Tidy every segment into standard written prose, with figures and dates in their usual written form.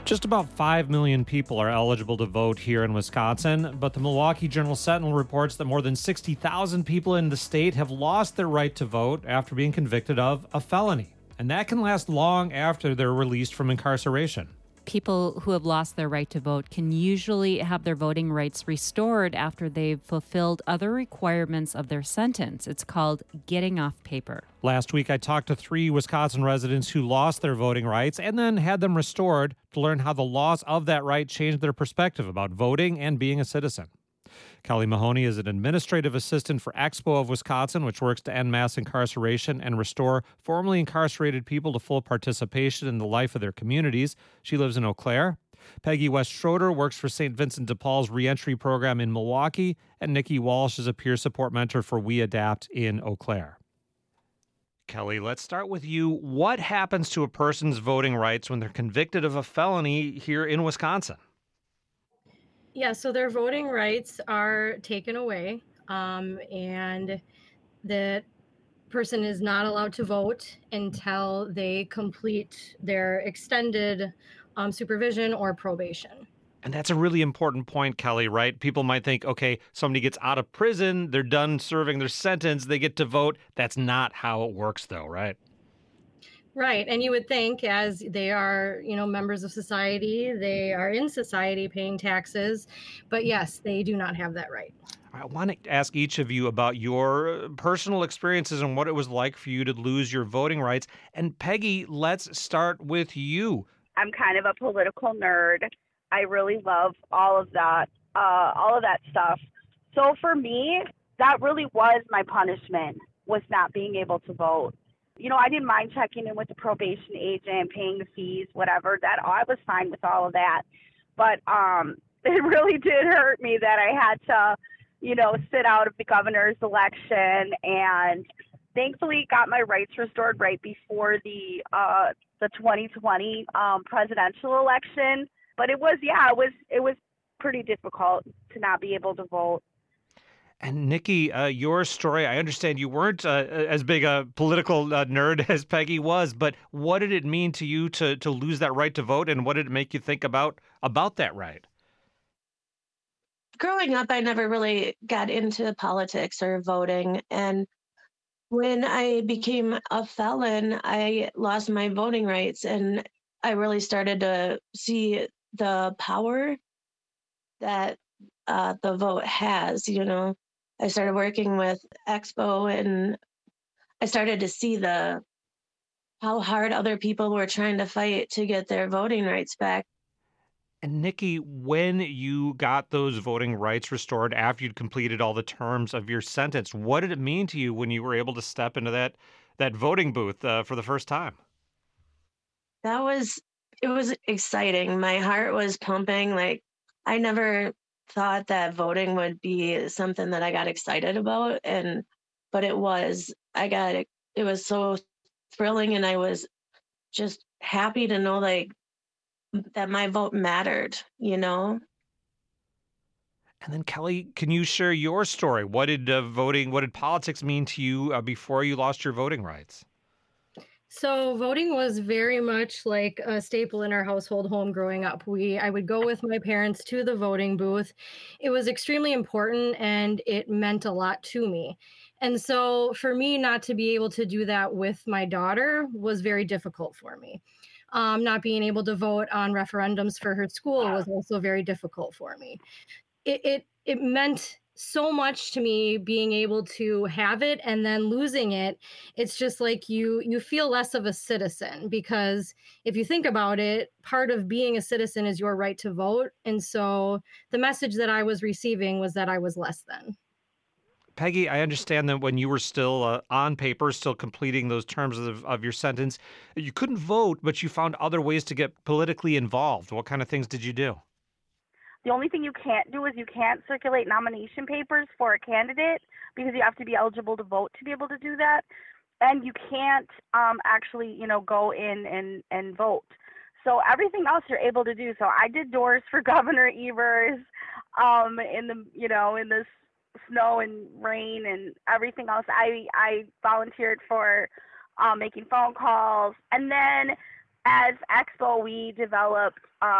Just about 5 million people are eligible to vote here in Wisconsin, but the Milwaukee Journal-Sentinel reports that more than 60,000 people in the state have lost their right to vote after being convicted of a felony. And that can last long after they're released from incarceration. People who have lost their right to vote can usually have their voting rights restored after they've fulfilled other requirements of their sentence. It's called getting off paper. Last week, I talked to 3 Wisconsin residents who lost their voting rights and then had them restored to learn how the loss of that right changed their perspective about voting and being a citizen. Kelly Mahoney is an administrative assistant for Expo of Wisconsin, which works to end mass incarceration and restore formerly incarcerated people to full participation in the life of their communities. She lives in Eau Claire. Peggy West Schroeder works for St. Vincent de Paul's reentry program in Milwaukee, and Nikki Walsh is a peer support mentor for We Adapt in Eau Claire. Kelly, let's start with you. What happens to a person's voting rights when they're convicted of a felony here in Wisconsin? Yeah, so their voting rights are taken away, and the person is not allowed to vote until they complete their extended supervision or probation. And that's a really important point, Kelly, right? People might think, okay, somebody gets out of prison, they're done serving their sentence, they get to vote. That's not how it works, though, right? Right. And you would think, as they are, members of society, they are in society paying taxes. But yes, they do not have that right. I want to ask each of you about your personal experiences and what it was like for you to lose your voting rights. And Peggy, let's start with you. I'm kind of a political nerd. I really love all of that stuff. So for me, that really was my punishment, was not being able to vote. I didn't mind checking in with the probation agent, paying the fees, whatever. That I was fine with all of that. But it really did hurt me that I had to, sit out of the governor's election, and thankfully got my rights restored right before the 2020 presidential election. But it was pretty difficult to not be able to vote. And Nikki, your story, I understand you weren't as big a political nerd as Peggy was, but what did it mean to you to lose that right to vote, and what did it make you think about that right? Growing up, I never really got into politics or voting. And when I became a felon, I lost my voting rights, and I really started to see the power that the vote has, I started working with Expo, and I started to see how hard other people were trying to fight to get their voting rights back. And Nikki, when you got those voting rights restored after you'd completed all the terms of your sentence, what did it mean to you when you were able to step into that voting booth for the first time? It was exciting. My heart was pumping. Like, I never thought that voting would be something that I got excited about, but it was. It was so thrilling, and I was just happy to know that my vote mattered, And then Kelly, can you share your story? What did politics mean to you before you lost your voting rights? So voting was very much like a staple in our household home growing up. I would go with my parents to the voting booth. It was extremely important, and it meant a lot to me. And so for me not to be able to do that with my daughter was very difficult for me. Not being able to vote on referendums for her school was also very difficult for me. It meant so much to me being able to have it, and then losing it. It's just like you feel less of a citizen, because if you think about it, part of being a citizen is your right to vote. And so the message that I was receiving was that I was less than. Peggy, I understand that when you were still on paper, still completing those terms of your sentence, you couldn't vote, but you found other ways to get politically involved. What kind of things did you do? The only thing you can't do is you can't circulate nomination papers for a candidate, because you have to be eligible to vote to be able to do that. And you can't actually, go in and vote. So everything else you're able to do. So I did doors for Governor Evers in the snow and rain and everything else. I volunteered for making phone calls. And then as Expo, we developed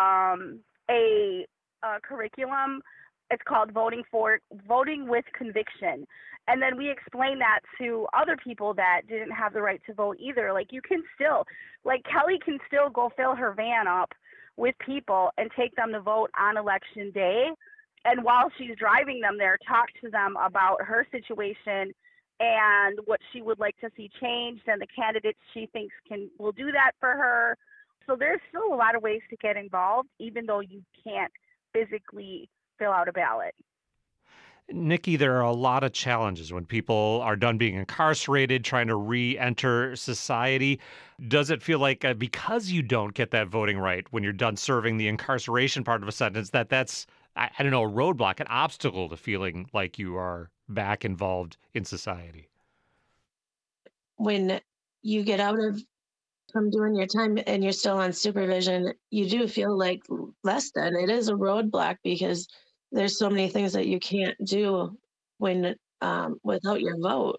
a curriculum. It's called Voting with Conviction. And then we explain that to other people that didn't have the right to vote either. Like, you can still, like, Kelly can still go fill her van up with people and take them to vote on election day. And while she's driving them there, talk to them about her situation and what she would like to see changed and the candidates she thinks will do that for her. So there's still a lot of ways to get involved, even though you can't physically fill out a ballot. Nikki, there are a lot of challenges when people are done being incarcerated, trying to re-enter society. Does it feel like because you don't get that voting right when you're done serving the incarceration part of a sentence, that's, I don't know, a roadblock, an obstacle to feeling like you are back involved in society? When you get out from doing your time and you're still on supervision, you do feel like less than. It is a roadblock because there's so many things that you can't do when without your vote.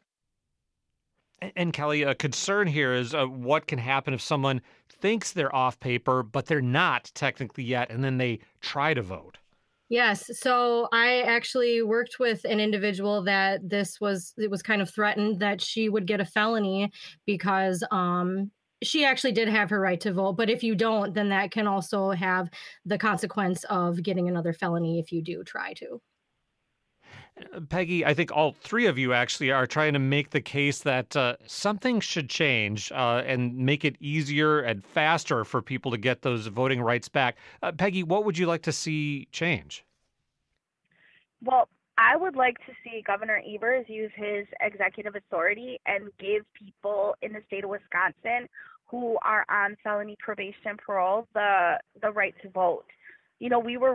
And Kelly, a concern here is what can happen if someone thinks they're off paper, but they're not technically yet, and then they try to vote. Yes. So I actually worked with an individual that it was kind of threatened that she would get a felony because she actually did have her right to vote. But if you don't, then that can also have the consequence of getting another felony if you do try to. Peggy, I think all three of you actually are trying to make the case that something should change and make it easier and faster for people to get those voting rights back. Peggy, what would you like to see change? Well, I would like to see Governor Evers use his executive authority and give people in the state of Wisconsin who are on felony probation parole the right to vote. You know, we're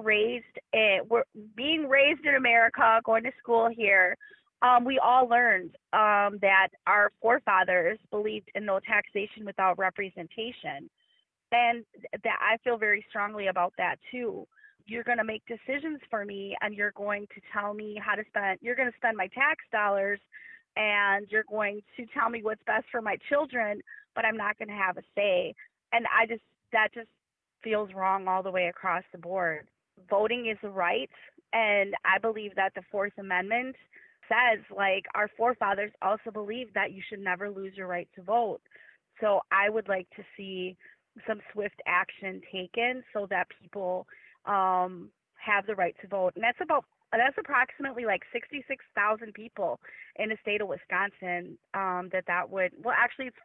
being raised in America, going to school here. We all learned that our forefathers believed in no taxation without representation. And that I feel very strongly about that too. You're going to make decisions for me and you're going to tell me how to spend, you're going to spend my tax dollars and you're going to tell me what's best for my children, but I'm not going to have a say. And that just feels wrong all the way across the board. Voting is a right, and I believe that the Fourth Amendment says, like, our forefathers also believed that you should never lose your right to vote. So I would like to see some swift action taken so that people have the right to vote. And that's approximately like 66,000 people in the state of Wisconsin that would, well, actually it's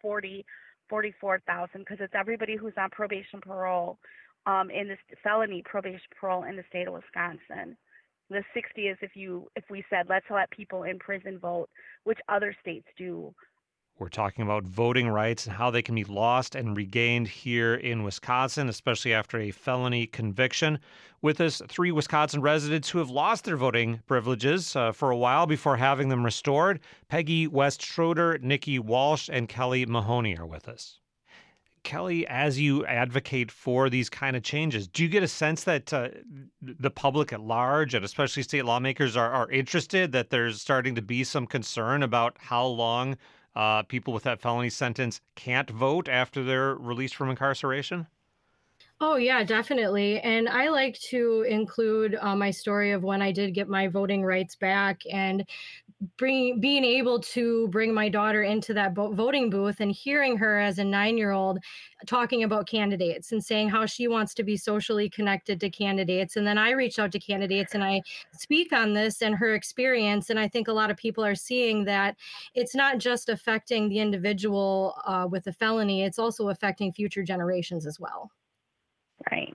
44,000 because it's everybody who's on probation parole in this felony probation parole in the state of Wisconsin. The 60 is if we said let's let people in prison vote, which other states do. We're talking about voting rights and how they can be lost and regained here in Wisconsin, especially after a felony conviction. With us, three Wisconsin residents who have lost their voting privileges for a while before having them restored. Peggy West Schroeder, Nikki Walsh, and Kelly Mahoney are with us. Kelly, as you advocate for these kind of changes, do you get a sense that the public at large, and especially state lawmakers, are interested, that there's starting to be some concern about how long people with that felony sentence can't vote after they're released from incarceration? Oh, yeah, definitely. And I like to include my story of when I did get my voting rights back and being able to bring my daughter into that voting booth and hearing her as a 9-year-old talking about candidates and saying how she wants to be socially connected to candidates. And then I reach out to candidates and I speak on this and her experience. And I think a lot of people are seeing that it's not just affecting the individual with a felony, it's also affecting future generations as well. Right.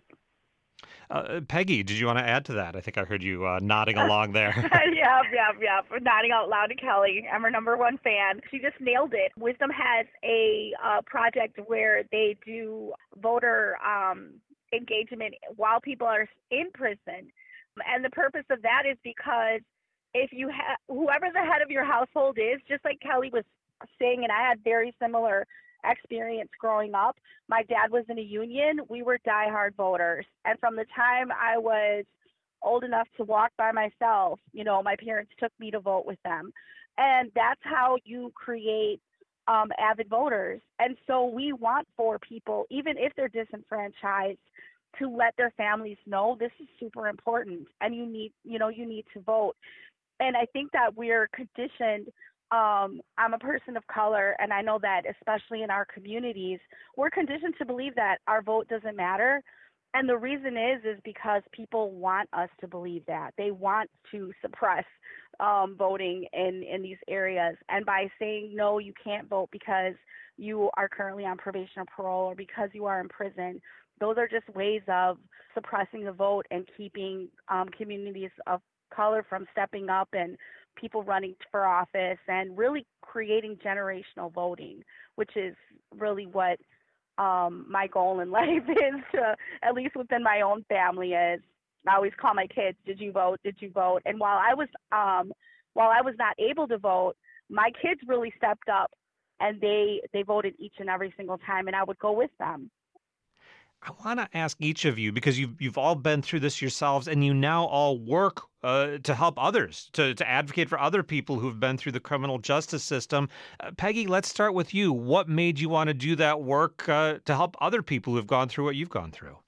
Peggy, did you want to add to that? I think I heard you nodding along there. Yeah. Nodding out loud to Kelly. I'm her number one fan. She just nailed it. Wisdom has a project where they do voter engagement while people are in prison. And the purpose of that is because if you have whoever the head of your household is, just like Kelly was saying, and I had very similar experience growing up. My dad was in a union. We were diehard voters. And from the time I was old enough to walk by myself, my parents took me to vote with them. And that's how you create avid voters. And so we want for people, even if they're disenfranchised, to let their families know this is super important and you need to vote. And I think that we're conditioned. I'm a person of color, and I know that especially in our communities, we're conditioned to believe that our vote doesn't matter. And the reason is because people want us to believe that. They want to suppress voting in these areas. And by saying, no, you can't vote because you are currently on probation or parole or because you are in prison, those are just ways of suppressing the vote and keeping communities of color from stepping up and people running for office and really creating generational voting, which is really what my goal in life is, to, at least within my own family, is I always call my kids, did you vote? Did you vote? And while I was not able to vote, my kids really stepped up and they voted each and every single time, and I would go with them. I want to ask each of you, because you've all been through this yourselves, and you now all work to help others, to advocate for other people who've been through the criminal justice system. Peggy, let's start with you. What made you want to do that work to help other people who've gone through what you've gone through?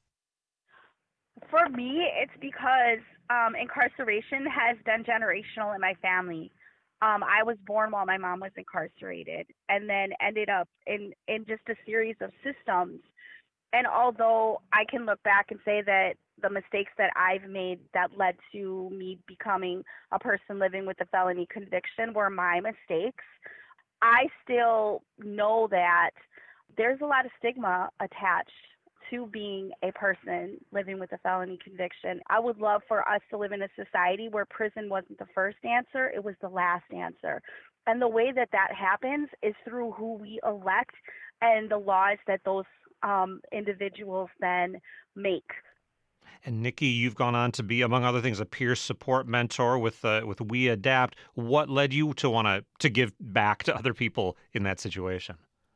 For me, it's because incarceration has been generational in my family. I was born while my mom was incarcerated and then ended up in just a series of systems. And although I can look back and say that the mistakes that I've made that led to me becoming a person living with a felony conviction were my mistakes, I still know that there's a lot of stigma attached to being a person living with a felony conviction. I would love for us to live in a society where prison wasn't the first answer, it was the last answer. And the way that happens is through who we elect and the laws that those individuals then make. And Nikki, you've gone on to be, among other things, a peer support mentor with We Adapt. What led you to want to give back to other people in that situation?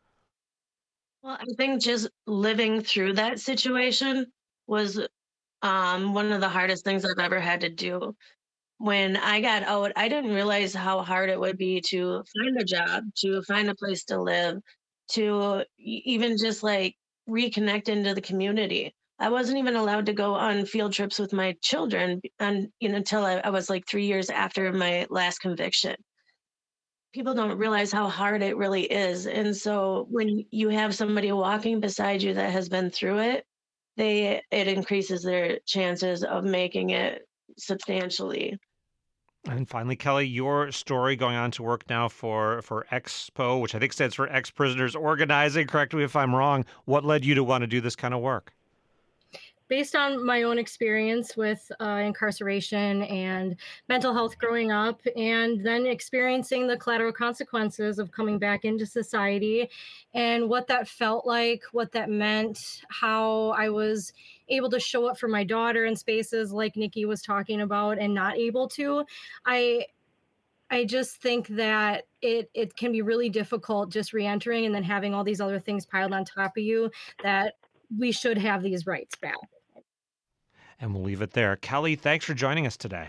Well, I think just living through that situation was one of the hardest things I've ever had to do. When I got out, I didn't realize how hard it would be to find a job, to find a place to live, to even just like reconnect into the community. I wasn't even allowed to go on field trips with my children until I was like 3 years after my last conviction. People don't realize how hard it really is. And so when you have somebody walking beside you that has been through it, it increases their chances of making it substantially. And finally, Kelly, your story going on to work now for EXPO, which I think stands for Ex-Prisoners Organizing. Correct me if I'm wrong. What led you to want to do this kind of work? Based on my own experience with incarceration and mental health growing up, and then experiencing the collateral consequences of coming back into society and what that felt like, what that meant, how I was able to show up for my daughter in spaces like Nikki was talking about and not able to, I just think that it can be really difficult just reentering and then having all these other things piled on top of you, that we should have these rights back. And we'll leave it there. Kelly, thanks for joining us today.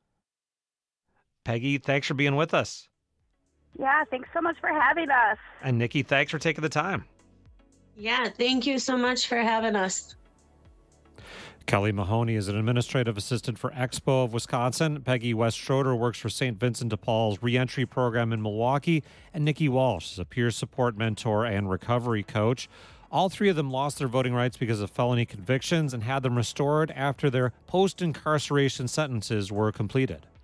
Peggy, thanks for being with us. Yeah, thanks so much for having us. And Nikki, thanks for taking the time. Yeah, thank you so much for having us. Kelly Mahoney is an administrative assistant for EXPO of Wisconsin. Peggy West Schroeder works for St. Vincent de Paul's reentry program in Milwaukee. And Nikki Walsh is a peer support mentor and recovery coach. All three of them lost their voting rights because of felony convictions and had them restored after their post-incarceration sentences were completed.